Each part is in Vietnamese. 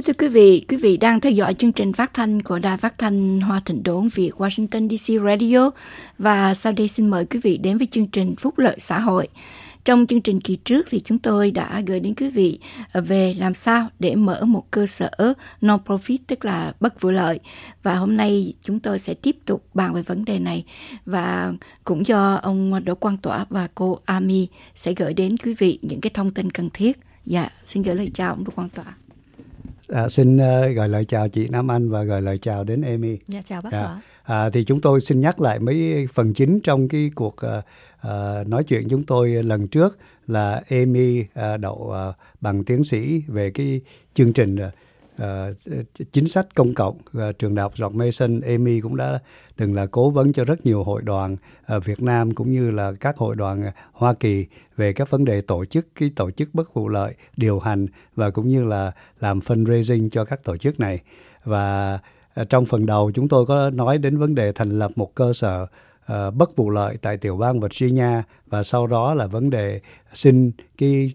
thưa quý vị đang theo dõi chương trình phát thanh của Đài Phát thanh Hoa Thịnh Đốn Việt Washington DC Radio, và sau đây xin mời quý vị đến với chương trình Phúc lợi xã hội. Trong chương trình kỳ trước thì chúng tôi đã gửi đến quý vị về làm sao để mở một cơ sở non-profit, tức là bất vụ lợi. Và hôm nay chúng tôi sẽ tiếp tục bàn về vấn đề này, và cũng do ông Đỗ Quang Tỏa và cô Ami sẽ gửi đến quý vị những cái thông tin cần thiết. Dạ, xin gửi lời chào ông Đỗ Quang Tỏa. Xin gửi lời chào chị Nam Anh và gửi lời chào đến Amy. Dạ, chào bác Tỏa. Thì chúng tôi xin nhắc lại mấy phần chính trong cái cuộc nói chuyện chúng tôi lần trước là Amy đậu bằng tiến sĩ về cái chương trình chính sách công cộng trường đại học George Mason. Amy cũng đã từng là cố vấn cho rất nhiều hội đoàn Việt Nam cũng như là các hội đoàn Hoa Kỳ về các vấn đề tổ chức bất vụ lợi, điều hành và cũng như là làm fundraising cho các tổ chức này. Và trong phần đầu chúng tôi có nói đến vấn đề thành lập một cơ sở bất vụ lợi tại tiểu bang Virginia, và sau đó là vấn đề xin cái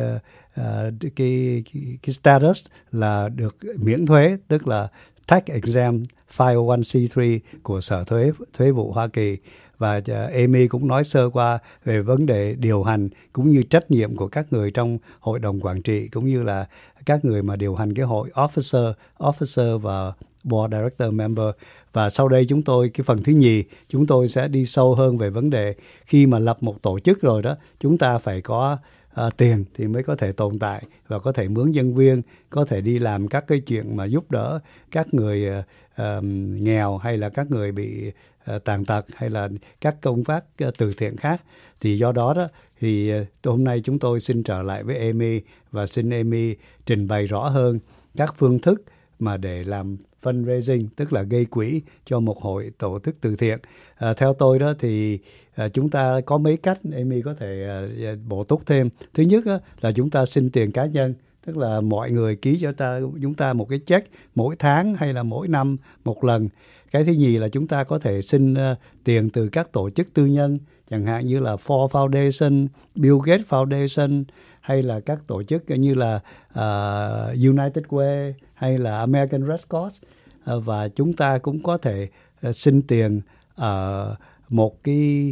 status là được miễn thuế, tức là tax exempt 501c3 của Sở Thuế vụ Hoa Kỳ. Và Amy cũng nói sơ qua về vấn đề điều hành cũng như trách nhiệm của các người trong hội đồng quản trị cũng như là các người mà điều hành cái hội officer và board director member. Và sau đây cái phần thứ nhì, chúng tôi sẽ đi sâu hơn về vấn đề khi mà lập một tổ chức rồi đó, chúng ta phải có tiền thì mới có thể tồn tại và có thể mướn nhân viên, có thể đi làm các cái chuyện mà giúp đỡ các người nghèo hay là các người bị tàn tật hay là các công tác từ thiện khác. Thì do đó thì hôm nay chúng tôi xin trở lại với Amy và xin Amy trình bày rõ hơn các phương thức mà để làm fundraising, tức là gây quỹ cho một hội tổ chức từ thiện. Theo tôi đó thì chúng ta có mấy cách, Amy có thể bổ túc thêm. Thứ nhất là chúng ta xin tiền cá nhân, tức là mọi người ký cho chúng ta một cái check mỗi tháng hay là mỗi năm một lần. Cái thứ nhì là chúng ta có thể xin tiền từ các tổ chức tư nhân, chẳng hạn như là Ford Foundation, Bill Gates Foundation, hay là các tổ chức như là United Way hay là American Red Cross. Và chúng ta cũng có thể xin tiền ở một cái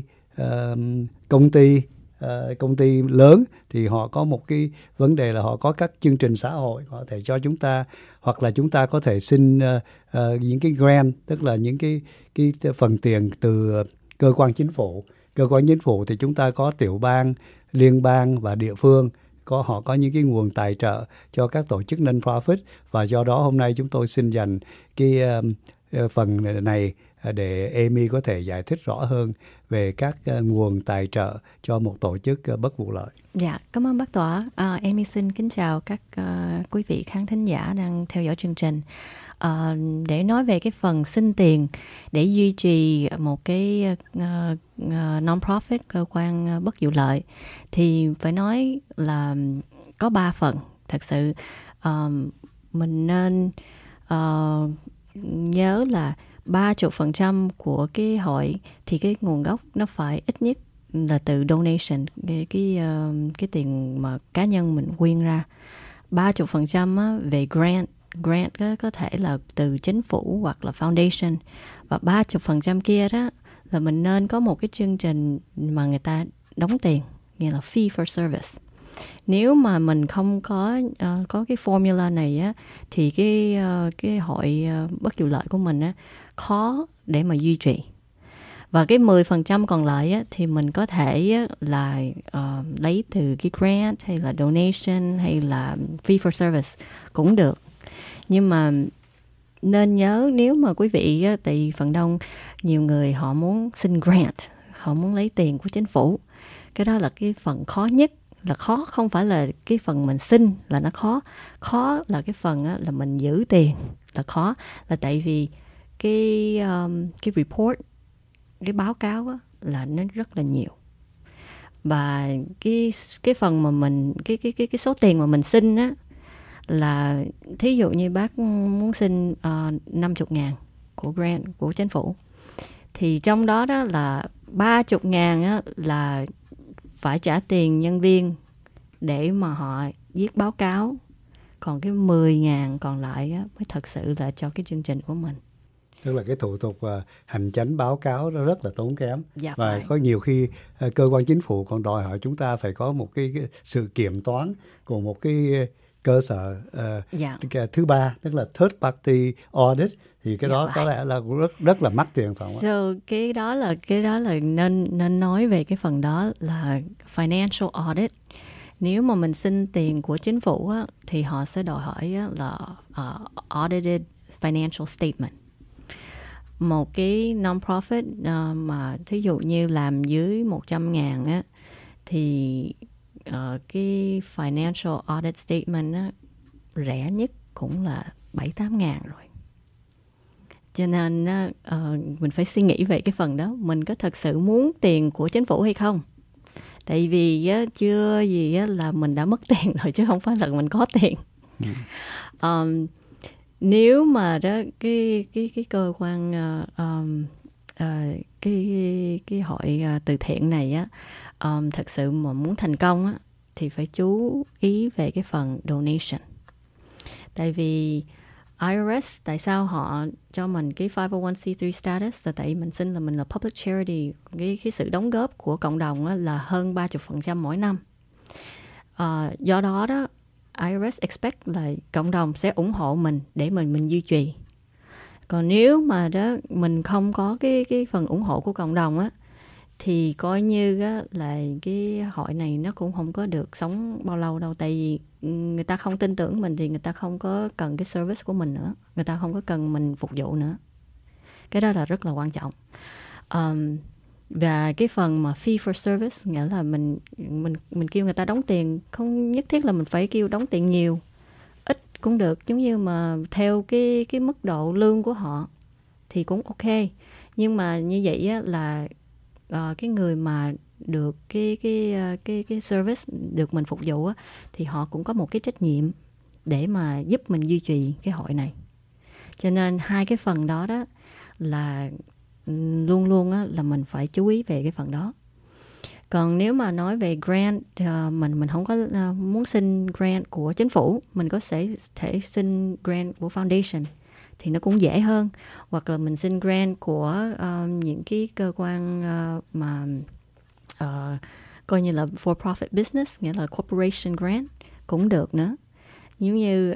công ty lớn, thì họ có một cái vấn đề là họ có các chương trình xã hội họ có thể cho chúng ta, hoặc là chúng ta có thể xin những cái grant, tức là những cái phần tiền từ cơ quan chính phủ. Cơ quan chính phủ thì chúng ta có tiểu bang, liên bang và địa phương, họ có những cái nguồn tài trợ cho các tổ chức non-profit. Và do đó hôm nay chúng tôi xin dành cái phần này để Amy có thể giải thích rõ hơn về các nguồn tài trợ cho một tổ chức bất vụ lợi. Dạ, cảm ơn bác Tỏa. Amy xin kính chào các quý vị khán thính giả đang theo dõi chương trình. Để nói về cái phần xin tiền để duy trì một cái non-profit, cơ quan bất vụ lợi, thì phải nói là có 3 phần. Thật sự mình nên nhớ là 30% của cái hội thì cái nguồn gốc nó phải ít nhất là từ donation, cái tiền mà cá nhân mình quyên ra. 30% về grant có thể là từ chính phủ hoặc là foundation, và 30% kia đó là mình nên có một cái chương trình mà người ta đóng tiền, nghĩa là fee for service. Nếu mà mình không có cái formula này á, thì cái hội bất vụ lợi của mình á, khó để mà duy trì. Và cái 10% còn lại á, thì mình có thể là lấy từ cái grant hay là donation hay là fee for service cũng được. Nhưng mà nên nhớ, nếu mà quý vị á, tại phần đông nhiều người họ muốn xin grant, họ muốn lấy tiền của chính phủ. Cái đó là cái phần khó nhất. Là khó không phải là cái phần mình xin là nó khó là cái phần á, là mình giữ tiền là khó, là tại vì cái report, cái báo cáo á, là nó rất là nhiều. Và cái phần mà mình cái số tiền mà mình xin á, là thí dụ như bác muốn xin 50.000 của grant của chính phủ, thì trong đó đó là 30.000 á, là phải trả tiền nhân viên để mà họ viết báo cáo, còn cái 10.000 còn lại á, mới thật sự là cho cái chương trình của mình. Tức là cái thủ tục hành chánh báo cáo nó rất là tốn kém. Dạ, và phải. có nhiều khi cơ quan chính phủ còn đòi hỏi chúng ta phải có một cái sự kiểm toán của một cái cơ sở thứ ba, tức là third party audit, thì cái đó có lẽ là rất là mắc tiền, phải không ạ? So cái đó là nên nói về cái phần đó là financial audit. Nếu mà mình xin tiền của chính phủ á, thì họ sẽ đòi hỏi á, là audited financial statement. Một cái non-profit mà thí dụ như làm dưới 100.000 á, thì cái financial audit statement á, rẻ nhất cũng là 7-8 ngàn rồi. Cho nên mình phải suy nghĩ về cái phần đó. Mình có thật sự muốn tiền của chính phủ hay không? Tại vì chưa gì là mình đã mất tiền rồi, chứ không phải là mình có tiền. Nếu mà đó cái cơ quan cái hội từ thiện này á, thật sự mà muốn thành công á, thì phải chú ý về cái phần donation. Tại vì IRS, tại sao họ cho mình cái 501c3 status là tại mình xin là mình là public charity. Cái sự đóng góp của cộng đồng á, là hơn 30% mỗi năm. Do đó đó, IRS expect là cộng đồng sẽ ủng hộ mình để mình duy trì. Còn nếu mà đó mình không có cái phần ủng hộ của cộng đồng á, thì coi như á, là cái hội này nó cũng không có được sống bao lâu đâu. Tại vì người ta không tin tưởng mình thì người ta không có cần cái service của mình nữa, người ta không có cần mình phục vụ nữa. Cái đó là rất là quan trọng. Và cái phần mà fee for service, nghĩa là mình kêu người ta đóng tiền, không nhất thiết là mình phải kêu đóng tiền nhiều, ít cũng được, giống như mà theo cái mức độ lương của họ thì cũng ok. Nhưng mà như vậy á, là cái người mà được cái service được mình phục vụ á, thì họ cũng có một cái trách nhiệm để mà giúp mình duy trì cái hội này. Cho nên hai cái phần đó đó là luôn luôn á, là mình phải chú ý về cái phần đó. Còn nếu mà nói về grant, mình không có muốn xin grant của chính phủ, mình có thể xin grant của foundation thì nó cũng dễ hơn. Hoặc là mình xin grant của những cái cơ quan mà coi như là for profit business, nghĩa là corporation grant cũng được nữa. Giống như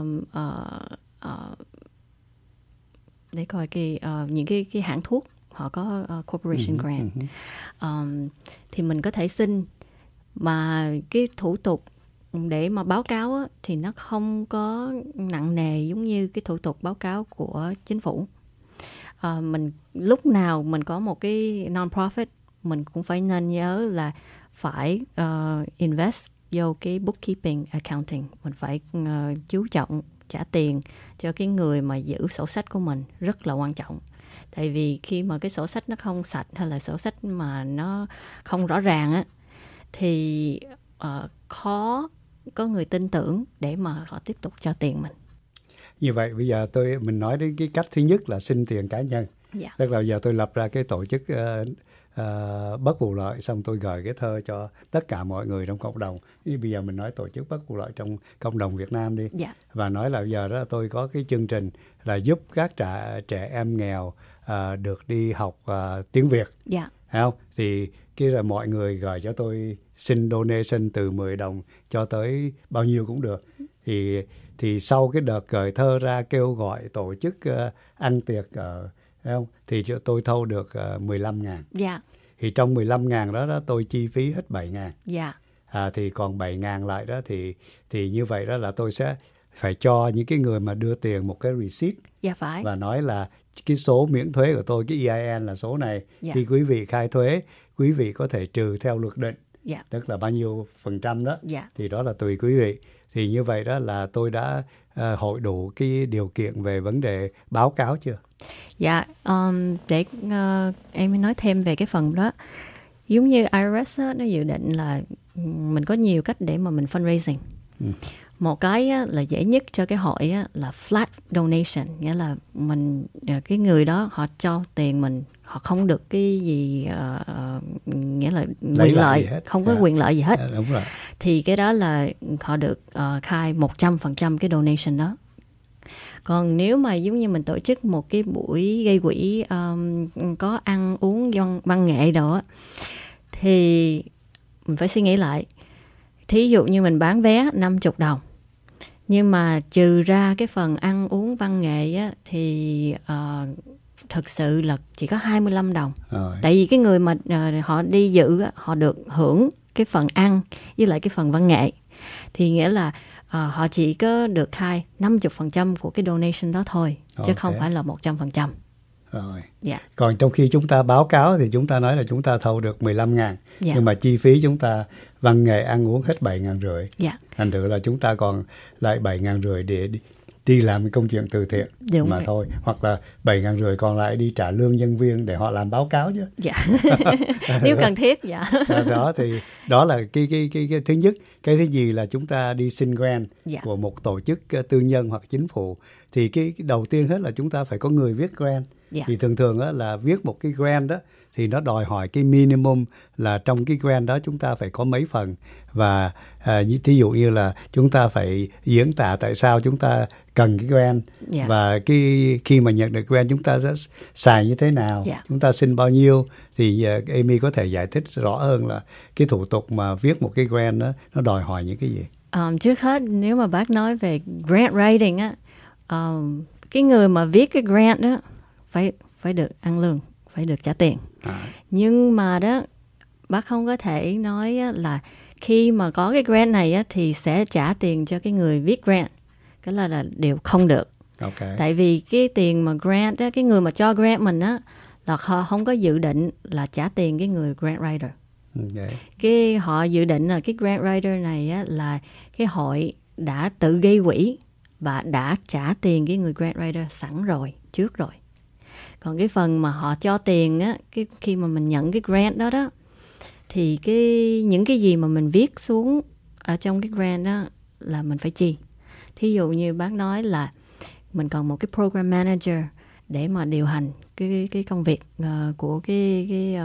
để coi những cái hãng thuốc họ có corporation grant, thì mình có thể xin, mà cái thủ tục để mà báo cáo á, thì nó không có nặng nề giống như cái thủ tục báo cáo của chính phủ. Mình lúc nào mình có một cái non-profit, mình cũng phải nên nhớ là phải invest vô cái bookkeeping, accounting. Mình phải chú trọng trả tiền cho cái người mà giữ sổ sách của mình, rất là quan trọng. Tại vì khi mà cái sổ sách nó không sạch, hay là sổ sách mà nó không rõ ràng á, thì khó có người tin tưởng để mà họ tiếp tục cho tiền mình. Như vậy bây giờ mình nói đến cái cách thứ nhất là xin tiền cá nhân. Tức là giờ tôi lập ra cái tổ chức bất vụ lợi, xong tôi gửi cái thơ cho tất cả mọi người trong cộng đồng. Bây giờ mình nói tổ chức bất vụ lợi trong cộng đồng Việt Nam đi. Và nói là giờ đó tôi có cái chương trình là giúp các trẻ em nghèo được đi học tiếng Việt. Không? Thì cái là mọi người gửi cho tôi xin donation từ 10 đồng cho tới bao nhiêu cũng được. Thì sau cái đợt gửi thơ ra kêu gọi tổ chức ăn tiệc không? Thì tôi thâu được 15.000. Thì trong 15.000 đó tôi chi phí hết 7.000. Thì còn 7.000 lại đó thì như vậy đó là tôi sẽ phải cho những cái người mà đưa tiền một cái receipt. Và nói là cái số miễn thuế của tôi, cái EIN là số này. Khi quý vị khai thuế, quý vị có thể trừ theo luật định. Tức là bao nhiêu % đó. Thì đó là tùy quý vị. Thì như vậy đó là tôi đã hội đủ cái điều kiện về vấn đề báo cáo chưa? Để em nói thêm về cái phần đó. Giống như IRS á, nó dự định là mình có nhiều cách để mà mình fundraising. Một cái á, là dễ nhất cho cái hội á, là flat donation, nghĩa là cái người đó họ cho tiền mình, họ không được cái gì nghĩa là quyền lợi, không có quyền lợi gì hết. Đúng rồi. Thì cái đó là họ được khai 100% cái donation đó. Còn nếu mà giống như mình tổ chức một cái buổi gây quỹ có ăn uống văn nghệ đó, thì mình phải suy nghĩ lại. Thí dụ như mình bán vé 50 đồng, nhưng mà trừ ra cái phần ăn uống văn nghệ á, thì thực sự là chỉ có 25 đồng. Tại vì cái người mà họ đi dự á, họ được hưởng cái phần ăn với lại cái phần văn nghệ. Thì nghĩa là họ chỉ có được khai 50% của cái donation đó thôi, chứ không phải là 100%. Rồi. Yeah. Còn trong khi chúng ta báo cáo thì chúng ta nói là chúng ta thâu được 15.000, nhưng mà chi phí chúng ta văn nghệ ăn uống hết 7.500. Thành thử là chúng ta còn lại 7.500 để đi làm cái công chuyện từ thiện. Đúng mà rồi. Thôi, hoặc là 7.500 còn lại đi trả lương nhân viên để họ làm báo cáo chứ. Nếu cần thiết. Đó thì đó là cái thứ nhất. Cái thứ gì là chúng ta đi xin grant của một tổ chức tư nhân hoặc chính phủ, thì cái đầu tiên hết là chúng ta phải có người viết grant. Thì thường á, là viết một cái grant đó thì nó đòi hỏi cái minimum là trong cái grant đó chúng ta phải có mấy phần, và thí dụ như là chúng ta phải diễn tả tại sao chúng ta cần cái grant, và khi mà nhận được grant chúng ta sẽ xài như thế nào, chúng ta xin bao nhiêu. Thì Amy có thể giải thích rõ hơn là cái thủ tục mà viết một cái grant đó nó đòi hỏi những cái gì. Trước hết nếu mà bác nói về grant writing á, cái người mà viết cái grant đó phải được ăn lương, phải được trả tiền. Nhưng mà đó, bác không có thể nói là khi mà có cái grant này á, thì sẽ trả tiền cho cái người viết grant. Cái là điều không được. Tại vì cái tiền mà grant á, cái người mà cho grant mình á, là họ không có dự định là trả tiền cái người grant writer. Cái họ dự định là cái grant writer này á, là cái hội đã tự gây quỹ và đã trả tiền cái người grant writer sẵn rồi, trước rồi. Còn cái phần mà họ cho tiền á, khi mà mình nhận cái grant đó thì những cái gì mà mình viết xuống ở trong cái grant đó là mình phải chi. Thí dụ như bác nói là mình cần một cái program manager để mà điều hành cái công việc của cái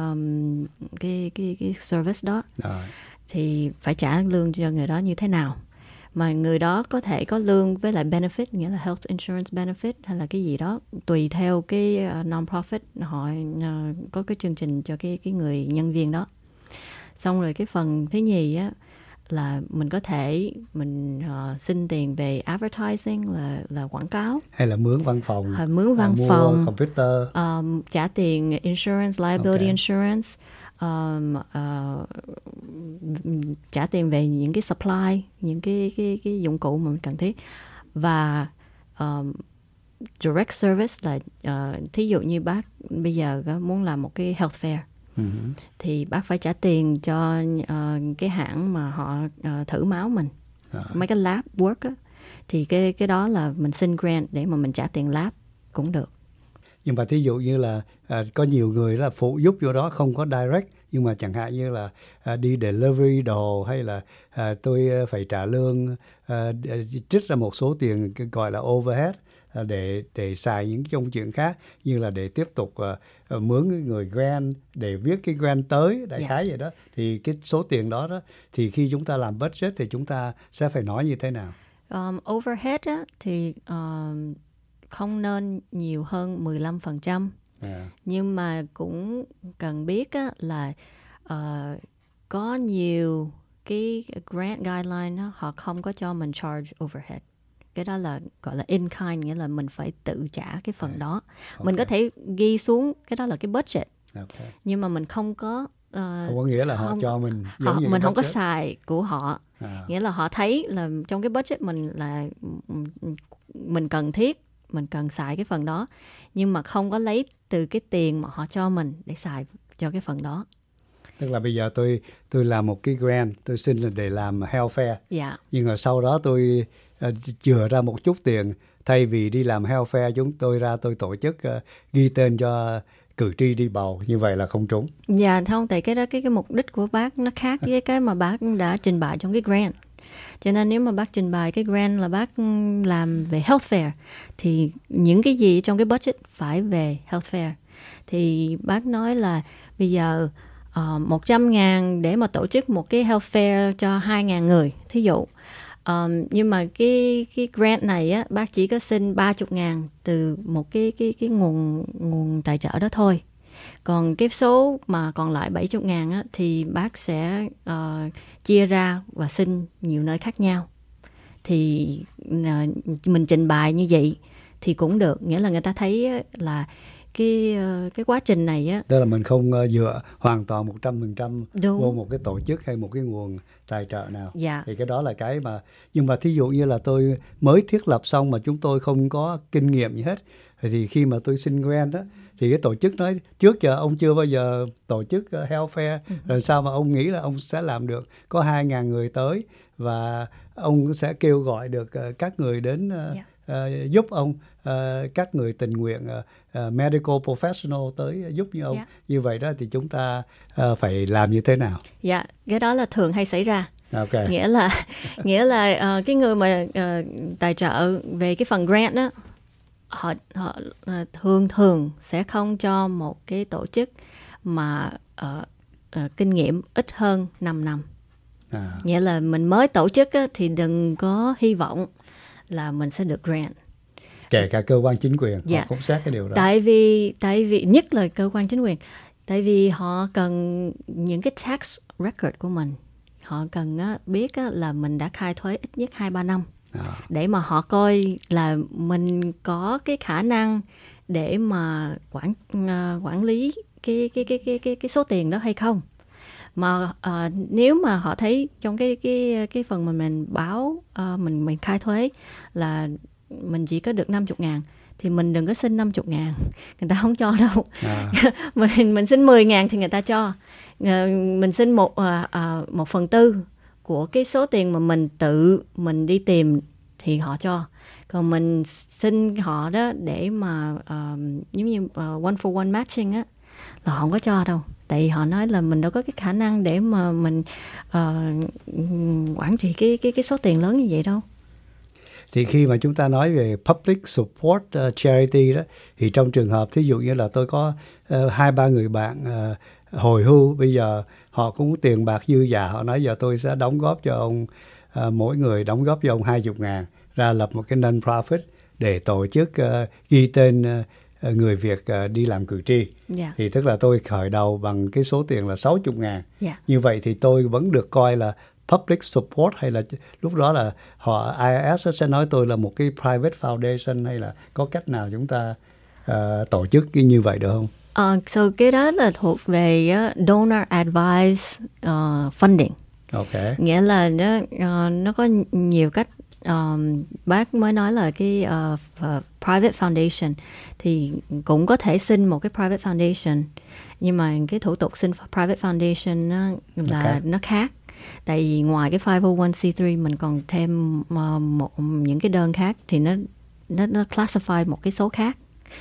service đó. Thì phải trả lương cho người đó như thế nào. Mà người đó có thể có lương với lại benefit, nghĩa là health insurance benefit hay là cái gì đó, tùy theo cái non-profit họ có cái chương trình cho cái người nhân viên đó. Xong rồi cái phần thứ nhì á, là mình có thể xin tiền về advertising, là quảng cáo, hay là mướn văn phòng, mua computer, trả tiền insurance, liability insurance, trả tiền về những cái supply, những cái dụng cụ mà mình cần thiết. Và direct service là thí dụ như bác bây giờ muốn làm một cái health fair, thì bác phải trả tiền cho cái hãng mà họ thử máu mình, mấy cái lab work á. Thì cái đó là mình xin grant để mà mình trả tiền lab cũng được. Nhưng mà thí dụ như là có nhiều người là phụ giúp vô đó không có direct, nhưng mà chẳng hạn như là đi delivery đồ, hay là tôi phải trả lương, trích ra một số tiền gọi là overhead để xài những công chuyện khác, như là để tiếp tục mướn người grant để viết cái grant tới, đại khái vậy đó. Thì cái số tiền đó thì khi chúng ta làm budget thì chúng ta sẽ phải nói như thế nào? Overhead á, thì không nên nhiều hơn 15%. Nhưng mà cũng cần biết á, là có nhiều cái grant guideline á, họ không có cho mình charge overhead. Cái đó là gọi là in kind, nghĩa là mình phải tự trả cái phần đó. Mình có thể ghi xuống cái đó là cái budget. Nhưng mà mình không có không có nghĩa là họ cho mình mình không có xài của họ. Nghĩa là họ thấy là trong cái budget mình là mình cần thiết, mình cần xài cái phần đó, nhưng mà không có lấy từ cái tiền mà họ cho mình để xài cho cái phần đó. Tức là bây giờ tôi làm một cái grant, tôi xin là để làm health fair. Nhưng mà sau đó tôi chừa ra một chút tiền, thay vì đi làm health fair chúng tôi tổ chức ghi tên cho cử tri đi bầu, như vậy là không trúng. Không, tại cái đó cái mục đích của bác nó khác với cái mà bác đã trình bày trong cái grant. Cho nên nếu mà bác trình bày cái grant là bác làm về health fair, thì những cái gì trong cái budget phải về health fair. Thì bác nói là bây giờ 100.000 để mà tổ chức một cái health fair cho 2.000 người, thí dụ. Nhưng mà cái grant này á, bác chỉ có xin 30.000 từ một cái nguồn tài trợ đó thôi. Còn cái số mà còn lại 70.000 á, thì bác sẽ chia ra và xin nhiều nơi khác nhau. Thì mình trình bày như vậy thì cũng được, nghĩa là người ta thấy là cái quá trình này á, tức là mình không dựa hoàn toàn 100% vô một cái tổ chức hay một cái nguồn tài trợ nào. Dạ. Thì cái đó là cái mà, nhưng mà thí dụ như là tôi mới thiết lập xong mà chúng tôi không có kinh nghiệm gì hết, thì khi mà tôi xin grant đó, thì cái tổ chức nói trước giờ ông chưa bao giờ tổ chức health fair, rồi sao mà ông nghĩ là ông sẽ làm được có 2.000 người tới và ông sẽ kêu gọi được các người đến giúp ông, các người tình nguyện, medical professional tới giúp như ông. Như vậy đó thì chúng ta phải làm như thế nào? Dạ, cái đó là thường hay xảy ra. Okay. Nghĩa là cái người mà tài trợ về cái phần grant đó, họ thường sẽ không cho một cái tổ chức mà kinh nghiệm ít hơn 5 năm. Nghĩa là mình mới tổ chức á, thì đừng có hy vọng là mình sẽ được grant. Kể cả cơ quan chính quyền, họ cũng xét cái điều đó. Tại vì nhất là cơ quan chính quyền, tại vì họ cần những cái tax record của mình. Họ cần biết là mình đã khai thuế ít nhất 2-3 năm. Để mà họ coi là mình có cái khả năng để mà quản lý cái số tiền đó hay không. Mà nếu mà họ thấy trong cái phần mà mình báo mình khai thuế là mình chỉ có được 50.000, thì mình đừng có xin 50.000, người ta không cho đâu. Mình xin 10.000 thì người ta cho. Mình xin 1/4 của cái số tiền mà mình đi tìm thì họ cho. Còn mình xin họ đó để mà giống như one for one matching á, là họ không có cho đâu. Tại vì họ nói là mình đâu có cái khả năng để mà mình quản trị cái số tiền lớn như vậy đâu. Thì khi mà chúng ta nói về public support charity đó, thì trong trường hợp thí dụ như là tôi có 2-3 người bạn hồi hưu, bây giờ họ cũng tiền bạc dư dả, họ nói giờ tôi sẽ đóng góp cho ông, mỗi người đóng góp cho ông 20.000, ra lập một cái non-profit để tổ chức ghi tên người Việt đi làm cử tri. Thì tức là tôi khởi đầu bằng cái số tiền là 60.000. Như vậy thì tôi vẫn được coi là public support, hay là lúc đó là họ IRS sẽ nói tôi là một cái private foundation, hay là có cách nào chúng ta tổ chức như vậy được không? So cái đó là thuộc về donor advised funding. Okay. Nghĩa là nó có nhiều cách. Bác mới nói là cái private foundation thì cũng có thể xin một cái private foundation, nhưng mà cái thủ tục xin private foundation nó khác. Tại vì ngoài cái 501c3 mình còn thêm những cái đơn khác, thì nó classify một cái số khác.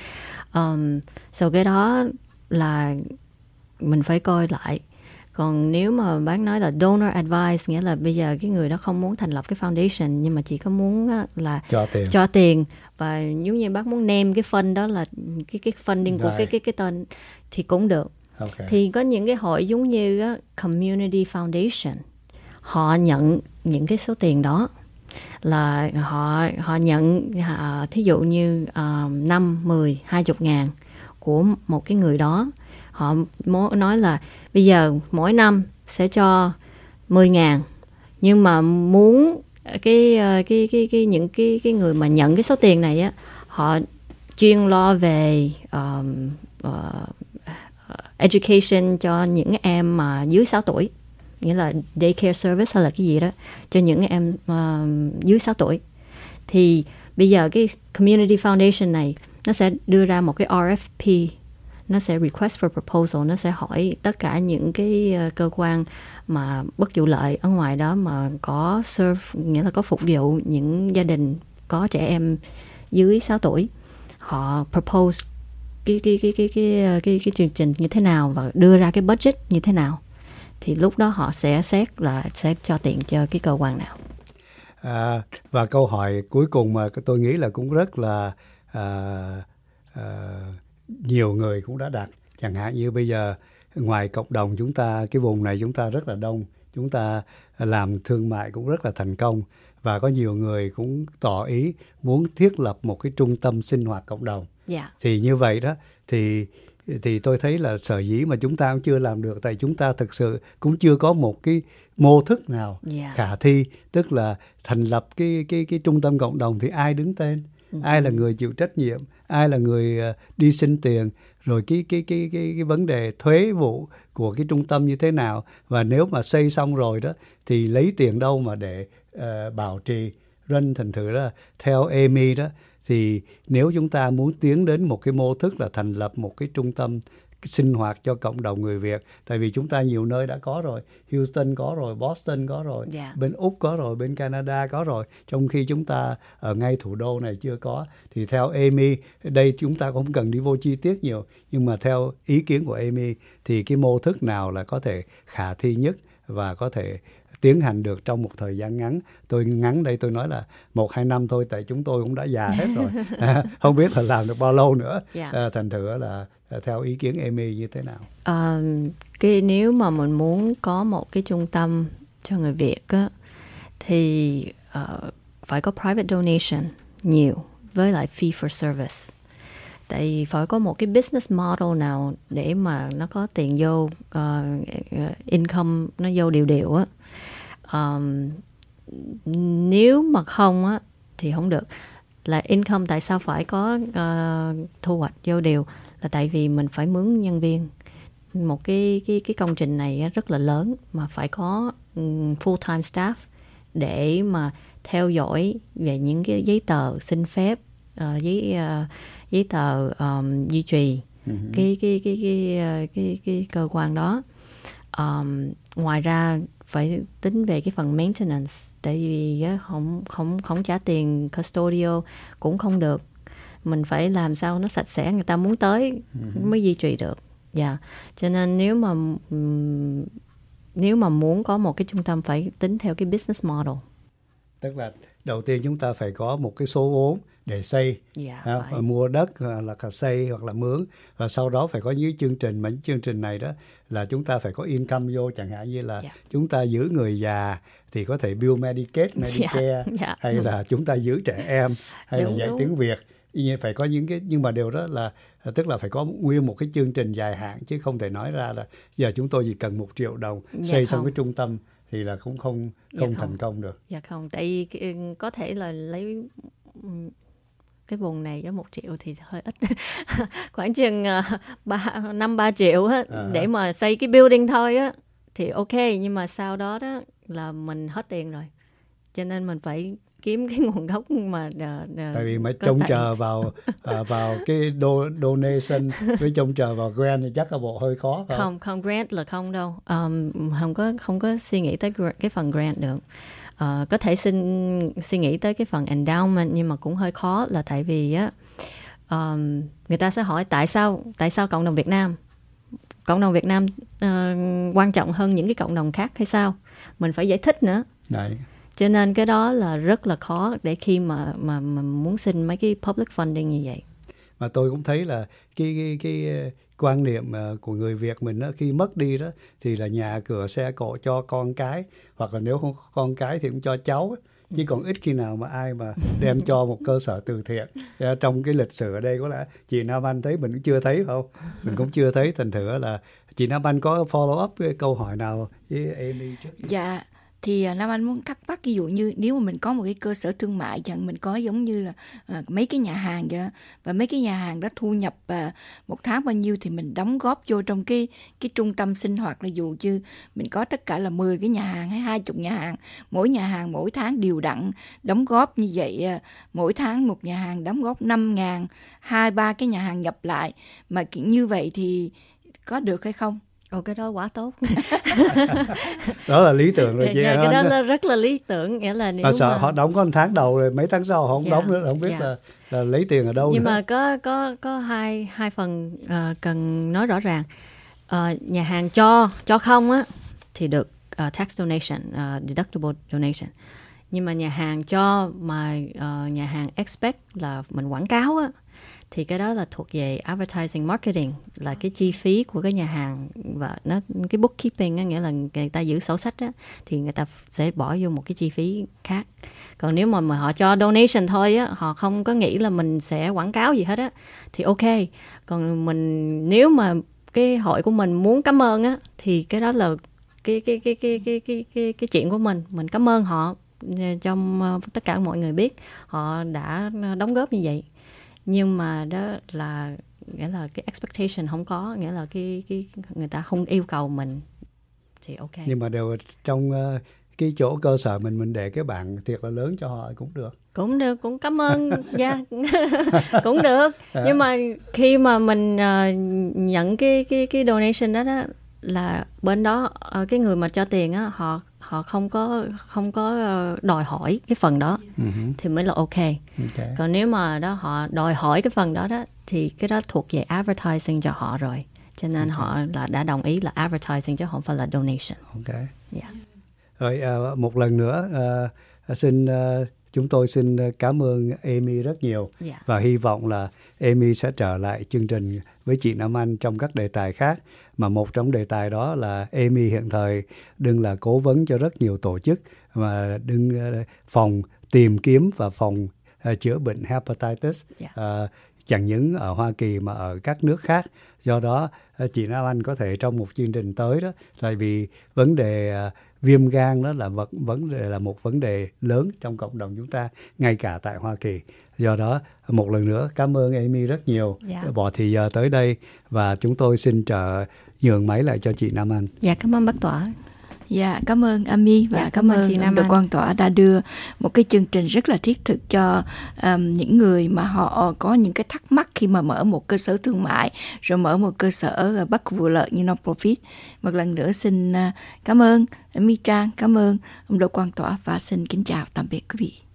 So cái đó là mình phải coi lại. Còn nếu mà bác nói là donor advice, nghĩa là bây giờ cái người đó không muốn thành lập cái foundation, nhưng mà chỉ có muốn là cho tiền, và nếu như bác muốn name cái fund đó là cái funding của cái tên thì cũng được. Okay. Thì có những cái hội giống như community foundation, họ nhận những cái số tiền đó là họ nhận thí dụ như 5, 10, 20.000 của một cái người đó. Họ nói là bây giờ mỗi năm sẽ cho 10.000, nhưng mà muốn những cái người mà nhận cái số tiền này á, họ chuyên lo về education cho những em mà dưới 6 tuổi, nghĩa là daycare service hay là cái gì đó cho những em dưới 6 tuổi. Thì bây giờ cái community foundation này nó sẽ đưa ra một cái RFP, nó sẽ request for proposal, nó sẽ hỏi tất cả những cái cơ quan mà bất vụ lợi ở ngoài đó mà có serve, nghĩa là có phục vụ những gia đình có trẻ em dưới 6 tuổi. Họ propose cái chương trình như thế nào và đưa ra cái budget như thế nào. Thì lúc đó họ sẽ xét là sẽ cho tiền cho cái cơ quan nào. Và câu hỏi cuối cùng mà tôi nghĩ là cũng rất là nhiều người cũng đã đặt, chẳng hạn như bây giờ ngoài cộng đồng chúng ta, cái vùng này chúng ta rất là đông, chúng ta làm thương mại cũng rất là thành công, và có nhiều người cũng tỏ ý muốn thiết lập một cái trung tâm sinh hoạt cộng đồng. Thì như vậy đó thì tôi thấy là sở dĩ mà chúng ta cũng chưa làm được, tại chúng ta thực sự cũng chưa có một cái mô thức nào khả thi, tức là thành lập cái trung tâm cộng đồng thì ai đứng tên, ai là người chịu trách nhiệm, ai là người đi xin tiền, rồi cái vấn đề thuế vụ của cái trung tâm như thế nào, và nếu mà xây xong rồi đó thì lấy tiền đâu mà để bảo trì run. Thành thử là theo Amy đó, thì nếu chúng ta muốn tiến đến một cái mô thức là thành lập một cái trung tâm sinh hoạt cho cộng đồng người Việt, tại vì chúng ta nhiều nơi đã có rồi, Houston có rồi, Boston có rồi, bên Úc có rồi, bên Canada có rồi, trong khi chúng ta ở ngay thủ đô này chưa có. Thì theo Amy, đây chúng ta cũng không cần đi vô chi tiết nhiều, nhưng mà theo ý kiến của Amy thì cái mô thức nào là có thể khả thi nhất và có thể tiến hành được trong một thời gian ngắn. Tôi ngắn đây tôi nói là 1-2 năm thôi, tại chúng tôi cũng đã già hết rồi. Không biết là làm được bao lâu nữa. Thành thử là theo ý kiến Amy như thế nào? Nếu mà mình muốn có một cái trung tâm cho người Việt á, thì phải có private donation nhiều, với lại fee for service. Tại vì phải có một cái business model nào để mà nó có tiền vô, income nó vô đều á. Nếu mà không á thì không được. Là income tại sao phải có thu hoạch vô đều, là tại vì mình phải mướn nhân viên. Một cái công trình này rất là lớn mà phải có full time staff để mà theo dõi về những cái giấy tờ xin phép, giấy tờ duy trì cái cơ quan đó. Ngoài ra phải tính về cái phần maintenance, tại vì không trả tiền custodial cũng không được. Mình phải làm sao nó sạch sẽ, người ta muốn tới mới duy trì được. Cho nên nếu mà muốn có một cái trung tâm phải tính theo cái business model. Tức là đầu tiên chúng ta phải có một cái số vốn để xây, mua đất hoặc là xây hoặc là mướn, và sau đó phải có những chương trình, mà những chương trình này đó là chúng ta phải có income vô, chẳng hạn như là chúng ta giữ người già thì có thể bill Medicaid, Medicare, hay là chúng ta giữ trẻ em, hay là dạy tiếng Việt. Phải có những cái, nhưng mà điều đó là tức là phải có nguyên một cái chương trình dài hạn, chứ không thể nói ra là giờ chúng tôi chỉ cần 1 triệu đồng xây xong cái trung tâm thì là cũng không thành công được. Không, tại vì có thể là lấy cái vùng này với 1 triệu thì hơi ít. Khoảng chừng 5-3 triệu á, để mà xây cái building thôi á thì ok, nhưng mà sau đó đó là mình hết tiền rồi, cho nên mình phải kiếm cái nguồn gốc mà tại vì mới trông chờ vào cái donation với trông chờ vào grant thì chắc là bộ hơi khó. Không grant là không đâu. Không có suy nghĩ tới cái phần grant được. Có thể suy nghĩ tới cái phần endowment, nhưng mà cũng hơi khó, là tại vì á người ta sẽ hỏi tại sao cộng đồng Việt Nam quan trọng hơn những cái cộng đồng khác hay sao? Mình phải giải thích nữa. Đấy. Cho nên cái đó là rất là khó để khi mà muốn xin mấy cái public funding như vậy. Mà tôi cũng thấy là cái quan niệm của người Việt mình đó, khi mất đi đó thì là nhà cửa xe cộ cho con cái, hoặc là nếu không có con cái thì cũng cho cháu, chứ còn ít khi nào mà ai mà đem cho một cơ sở từ thiện. Trong cái lịch sử ở đây có lẽ chị Nam Anh thấy, mình cũng chưa thấy, không? Mình cũng chưa thấy. Thành thử là chị Nam Anh có follow up cái câu hỏi nào với Amy trước? Dạ, thì Nam Anh muốn thắc mắc, ví dụ như nếu mà mình có một cái cơ sở thương mại, chẳng mình có giống như là mấy cái nhà hàng vậy đó, và mấy cái nhà hàng đó thu nhập một tháng bao nhiêu thì mình đóng góp vô trong cái trung tâm sinh hoạt. Là dù như mình có tất cả là 10 cái nhà hàng hay 20 nhà hàng, mỗi nhà hàng mỗi tháng đều đặn đóng góp như vậy, mỗi tháng một nhà hàng đóng góp 5.000, 2-3 cái nhà hàng nhập lại, mà kiểu như vậy thì có được hay không? Cái đó quá tốt. Đó là lý tưởng rồi chị. Cái đó là rất là lý tưởng, nghĩa là nếu sợ mà họ đóng có 1 tháng đầu rồi mấy tháng sau họ không đóng nữa, không biết là lấy tiền ở đâu. Nhưng nữa. mà có hai phần cần nói rõ ràng. Nhà hàng cho không á thì được tax donation, deductible donation. Nhưng mà nhà hàng cho mà nhà hàng expect là mình quảng cáo á, thì cái đó là thuộc về advertising marketing, là cái chi phí của cái nhà hàng, và nó cái bookkeeping á, nghĩa là người ta giữ sổ sách á, thì người ta sẽ bỏ vô một cái chi phí khác. Còn nếu mà họ cho donation thôi á, họ không có nghĩ là mình sẽ quảng cáo gì hết á, thì ok. Còn mình nếu mà cái hội của mình muốn cảm ơn á, thì cái đó là cái chuyện của mình cảm ơn họ trong tất cả mọi người biết họ đã đóng góp như vậy. Nhưng mà đó là nghĩa là cái expectation không có, nghĩa là cái người ta không yêu cầu mình thì ok. Nhưng mà đều trong cái chỗ cơ sở mình để cái bảng thiệt là lớn cho họ cũng được. Cũng được, cũng cảm ơn cũng được. Nhưng mà khi mà mình nhận cái donation đó là bên đó cái người mà cho tiền á, họ không có đòi hỏi cái phần đó thì mới là ok. Còn nếu mà đó họ đòi hỏi cái phần đó thì cái đó thuộc về advertising cho họ rồi, cho nên họ là đã đồng ý là advertising chứ không phải là donation. Yeah. Rồi một lần nữa chúng tôi xin cảm ơn Amy rất nhiều, và hy vọng là Amy sẽ trở lại chương trình với chị Nam Anh trong các đề tài khác. Mà một trong đề tài đó là Amy hiện thời đương là cố vấn cho rất nhiều tổ chức, mà đương phòng tìm kiếm và phòng chữa bệnh hepatitis, chẳng những ở Hoa Kỳ mà ở các nước khác. Do đó chị Nam Anh có thể trong một chương trình tới đó, tại vì vấn đề viêm gan đó là một vấn đề lớn trong cộng đồng chúng ta, ngay cả tại Hoa Kỳ. Do đó một lần nữa cảm ơn Amy rất nhiều đã bỏ thì giờ tới đây, và chúng tôi xin nhường máy lại cho chị Nam Anh. Dạ, cảm ơn bác Tỏa. Dạ, cảm ơn Ami và cảm ơn ông Đỗ Quang Tỏa đã đưa một cái chương trình rất là thiết thực cho những người mà họ có những cái thắc mắc khi mà mở một cơ sở thương mại, rồi mở một cơ sở bất vụ lợi như non-profit. Một lần nữa xin cảm ơn Ami Trang, cảm ơn ông Đỗ Quang Tỏa và xin kính chào tạm biệt quý vị.